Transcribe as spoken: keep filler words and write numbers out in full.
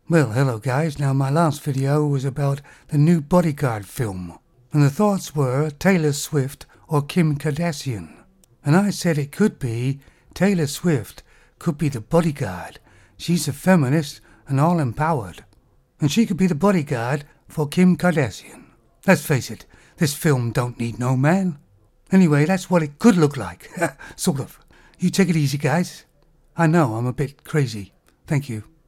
Well, hello guys. Now my last video was about the new Bodyguard film, and the thoughts were Taylor Swift or Kim Kardashian. And I said it could be Taylor Swift could be the bodyguard. She's a feminist and all empowered, and she could be the bodyguard for Kim Kardashian. Let's face it, this film don't need no man. Anyway, that's what it could look like. Sort of. You take it easy, guys. I know I'm a bit crazy. Thank you.